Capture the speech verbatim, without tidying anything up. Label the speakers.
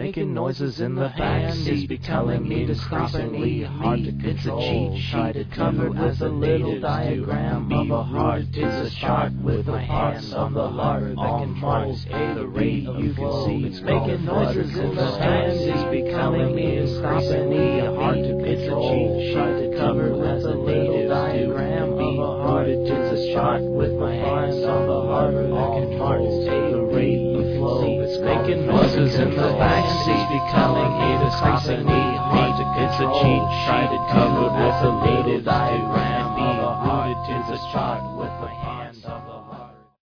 Speaker 1: making noises in the backseat, telling me to stop increasingly hard to control. It's a cheat sheet covered with a little diagram of a heart. It's a chart with the parts of the heart that controls the rate you can see. It's making noises in the backseat, becoming me increasingly hard to control. It's a cheat sheet covered with a little diagram of a heart. It's a chart with my hands on the heart that controls the rate you flow. It's making noises in the backseat, becoming increasingly hard to control. It's a cheat sheet covered with a little diagram of a heart. It's a chart with my hands on